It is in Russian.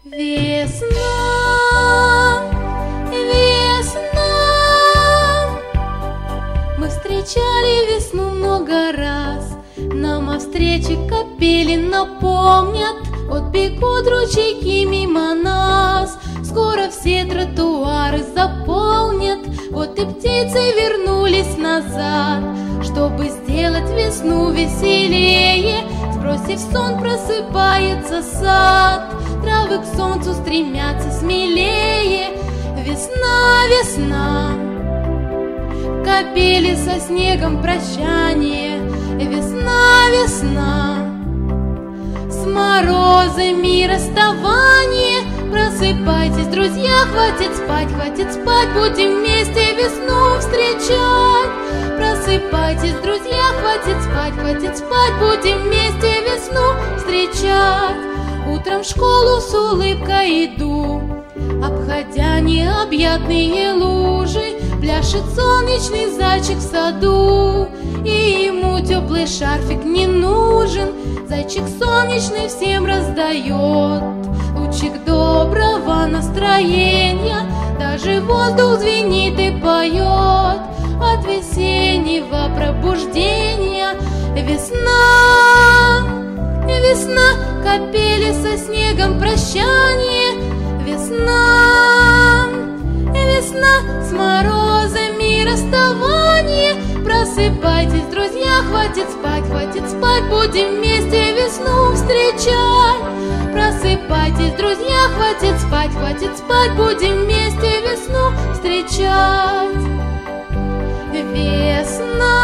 Весна, весна, мы встречали весну много раз. Нам о встрече капели напомнят, вот бегут ручейки мимо нас. Скоро все тротуары заполнят, вот и птицы вернулись назад, чтобы сделать весну веселее. Сбросив сон, просыпается сад, травы к солнцу стремятся смелее. Весна, весна, капели со снегом прощание. Весна, весна, с морозами расставание. Просыпайтесь, друзья, хватит спать, будем вместе весну встречать. Просыпайтесь, друзья, хватит спать, будем вместе весну встречать. Утром в школу с улыбкой иду, обходя необъятные лужи. Пляшет солнечный зайчик в саду, и ему теплый шарфик не нужен. Зайчик солнечный всем раздает лучик доброго настроения. Даже воздух звенит и поет от весеннего пробуждения. Весна, весна, капели со снегом прощание. Весна, весна, с морозами расставание. Просыпайтесь, друзья, хватит спать, будем вместе весну встречать. Просыпайтесь, друзья, хватит спать, будем вместе весну встречать. Весна,